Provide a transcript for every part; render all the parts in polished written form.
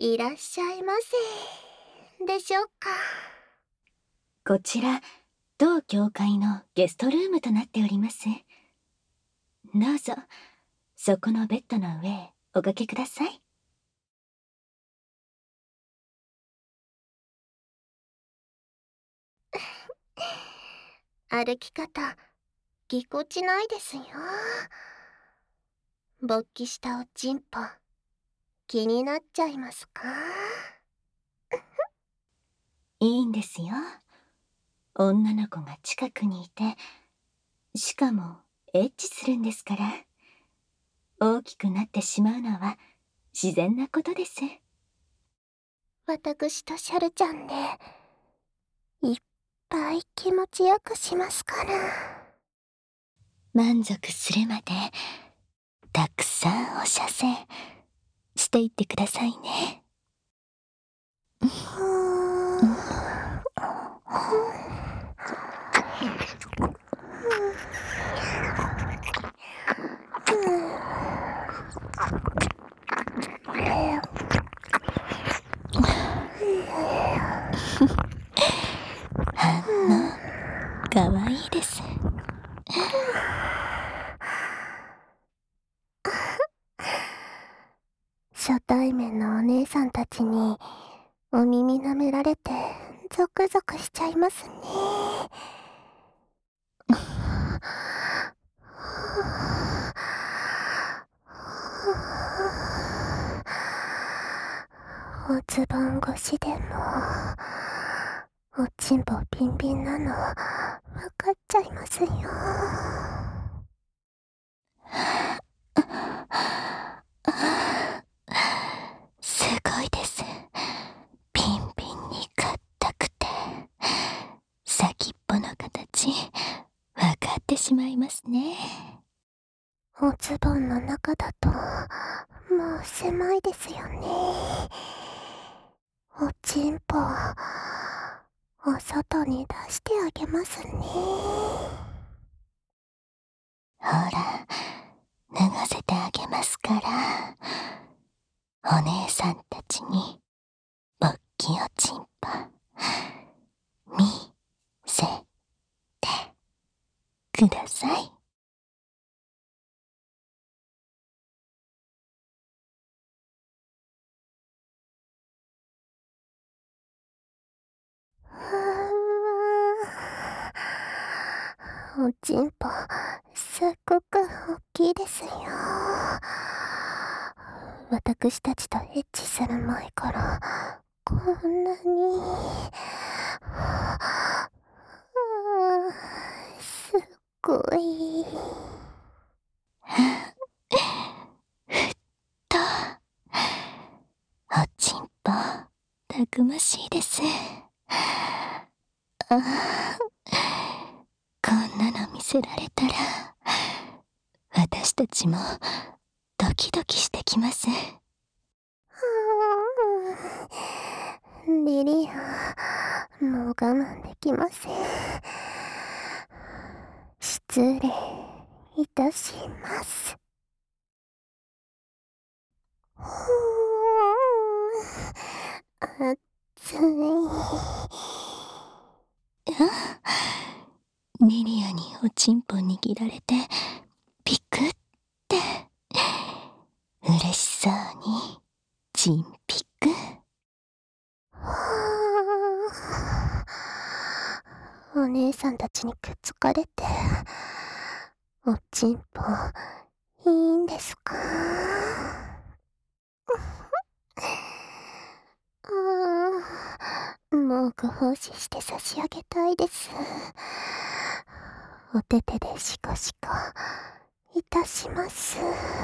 いらっしゃいませでしょうか。 こちら当教会のゲストルームとなっております。どうぞそこのベッドの上へおかけください。 歩き方ぎこちないですよ。勃起したおちんぽ気になっちゃいますか？ いいんですよ。女の子が近くにいて、しかもエッチするんですから。大きくなってしまうのは自然なことです。 私とシャルちゃんでいっぱい気持ちよくしますから。 満足するまでたくさんお射精していってくださいね。反応かわいいです。 初対面のお姉さんたちにお耳舐められてゾクゾクしちゃいますね。おズボン越しでもおちんぽビンビンなのわかっちゃいますよ。 すごいです。ピンピンに硬くて先っぽの形わかってしまいますね。 おズボンの中だともう狭いですよね。おちんぽお外に出してあげますね。 ほら脱がせてあげますから。お姉さんたちに勃起おちんぽ見せてください。 おちんぽすっごく大きいですよ。私たちとエッチする前からこんなにすっごい。 ふっとおちんぽたくましいです。こんなの見せられたら私たちもドキドキしてきます。 リリアもう我慢できません。失礼いたします。熱い。 リリアにおちんぽ握られてピクって嬉しそうにチンピク。 お姉さんたちにくっつかれておちんぽいいんですか？もうご奉仕して差し上げたいです。お手手でシコシコいたします。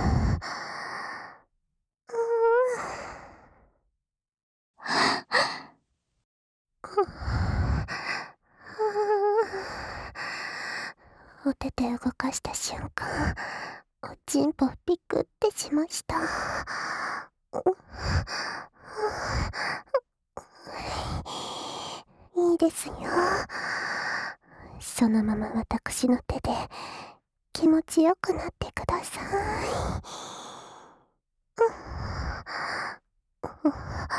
お手手動かした瞬間おちんぽピクってしました。いいですよ。そのまま私の手で気持ちよくなってください。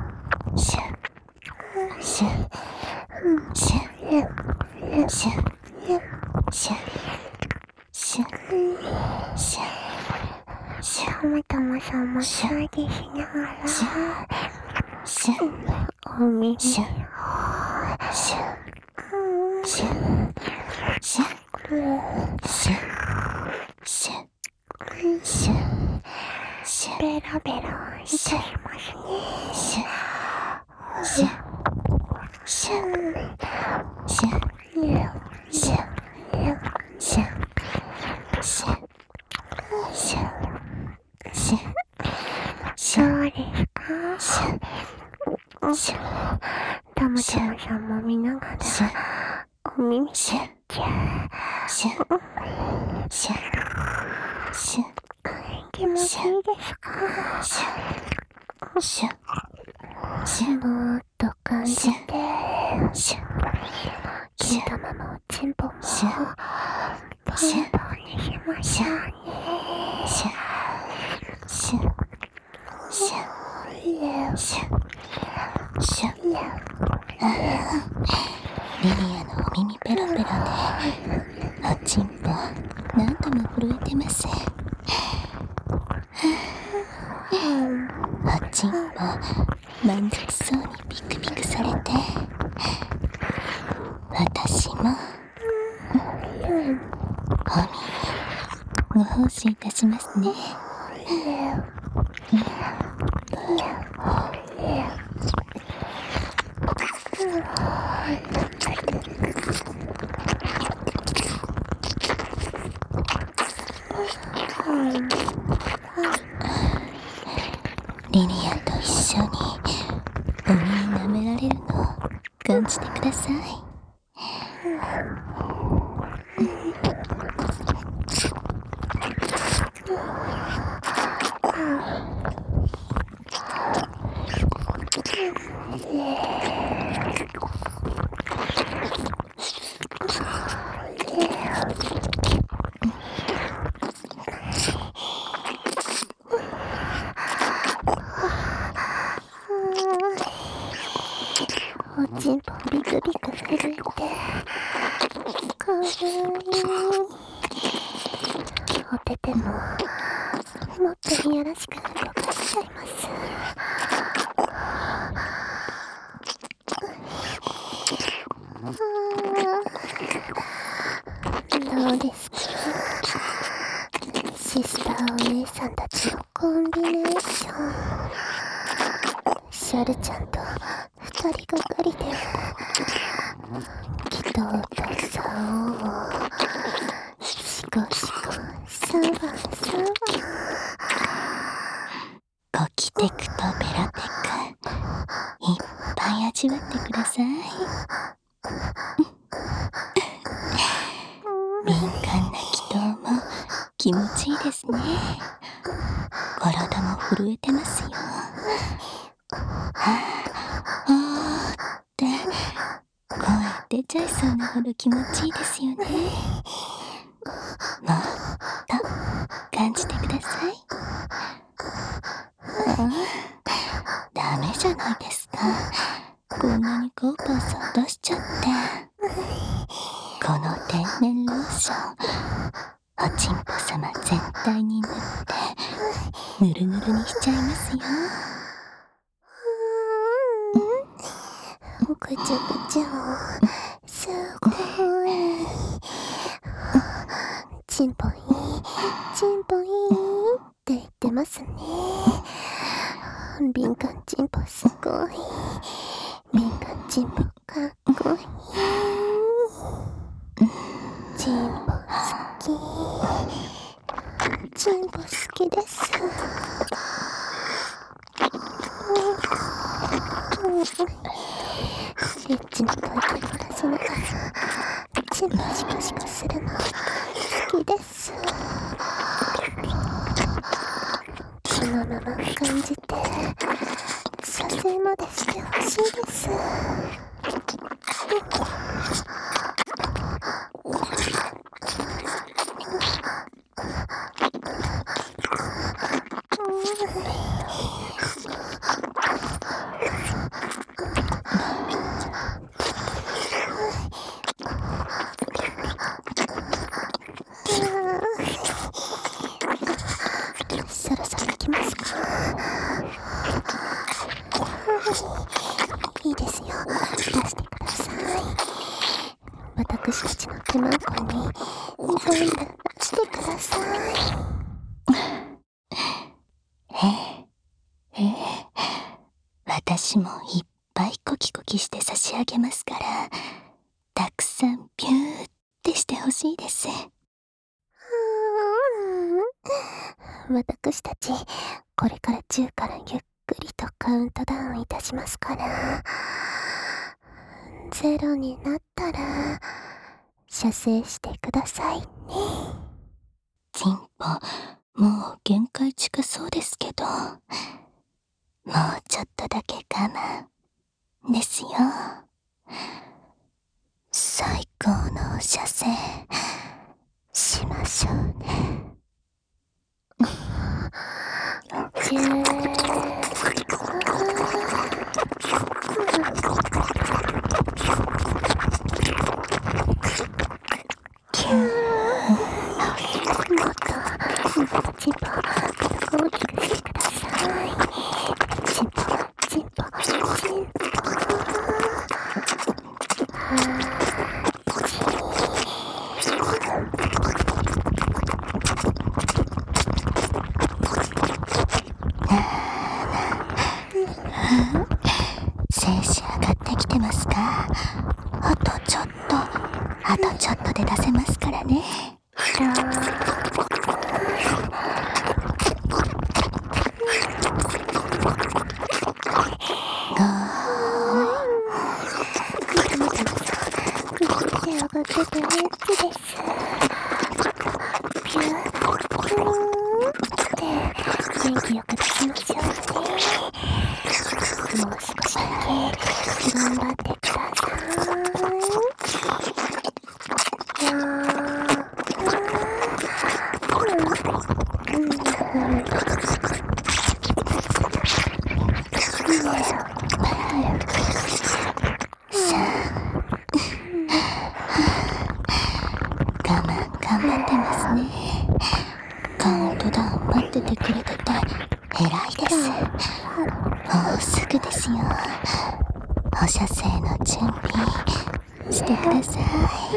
シュシュシュシュシュシュシュシュシュたまたまさんマッサージしながらシュシュお耳シュシュシュシュシュシュシュシュベラベラいたしますね。 シュシュシュシュシュシュシュシュシュシュそうですか。 シュたまたまさんも見ながらシュお耳シュシュシュシュ気持ちいいですか。 シュシュシュもっと感じて、 シュ金玉もチンポもシュチンポにしましょうね。 シュシュシュシュシュリリアのお耳ペロペロでおちんぽ何度も震えてますおちんぽ満足そうにピクピクされて私もお耳ご奉仕いたしますねリリアと一緒にお耳舐められるのを感じてくださいお手手ももっといやらしく動かしちゃいます。どうですか、シスターお姉さんたちのコンビネーション。シャルちゃんと二人がかりできとうとさおシコシコサバサバ、 ゴキテクとベロテク、いっぱい味わってください。敏感な気筒も気持ちいいですね。体も震えてますよ。って声出ちゃいそうなほど気持ちいいですよね。もっと感じてください。ダメじゃないですか。こんなにコーパーさん出しちゃって。この天然ローション、おちんぽ様全体に塗ってぬるぬるにしちゃいますよ。 ぐちゃぐちゃすごい。チンポイチンポイって言ってますね。敏感チンポすごい。敏感チンポかっこいい。チンポ好き。チンポ好きです。エッチな声で漏らしながらチンポシコシコするの好きです。そのまま感じて射精までしてほしいです。そろそろ来ますか。いいですよ、出してください。私たちの手間こに全部出してください。 私もいっぱいコキコキして差し上げますから、たくさんピューってしてほしいです。 私たちこれから10からゆっくりとカウントダウンいたしますから、0になったら射精してくださいね。 チンポもう限界近そうですけど、もうちょっとだけ我慢ですよ。最高の射精しましょうね。 チンポ大きくしてください。チンポチンポチンポ。 精子上がってきてますか？あとちょっとで出せますからね。 手上がっててエッチです。ピューって元気よく出しましょうね。もう少しだけ頑張ってください。 ね。カウントダウン待っててくれてて偉いです。もうすぐですよ。放射性の準備してください。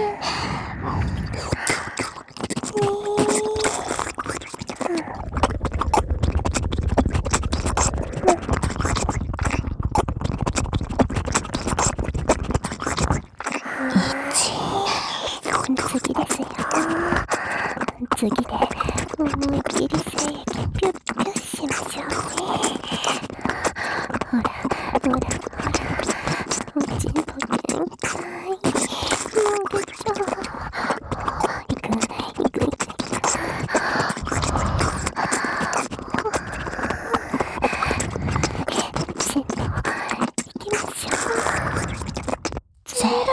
次ですよ。次で思いっきり精液ピュッピュッしましょうね。ほらほらほら、おちんぽ限界。もうちょいくいくいくいく。ちんぽいきましょう。ゼロ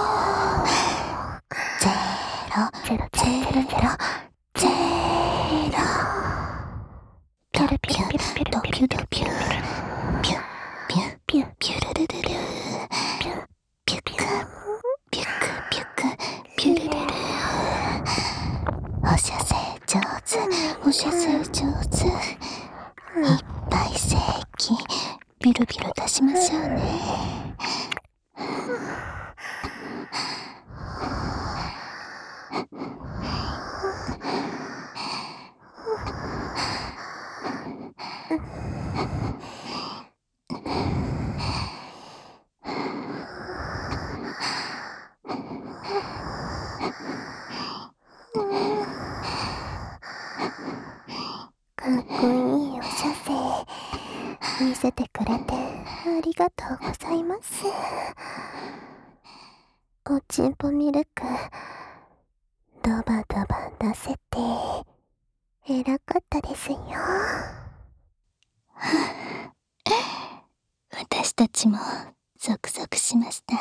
ゼロゼロゼロゼロゼロ。ピュルピュルピュルピュルピュルピュルピュルピュッピュッピュルピュルルルルピュルピュックピュックピュックピュルルル。放射性上手、放射性上手。いっぱい精液ビルビル出しましょうね。 かっこいいお射精見せてくれてありがとうございます。おちんぽミルクドバドバ出せて偉かったですよ。 私たちもゾクゾクしました。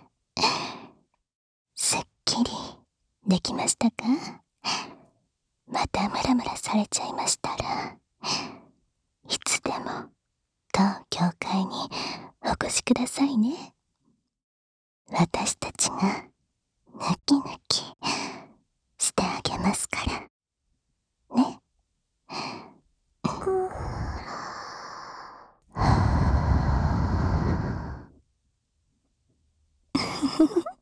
すっきりできましたか？またムラムラされちゃいましたらいつでも当教会にお越しくださいね。私たちが抜き抜きしてあげますからね。 ふふふ。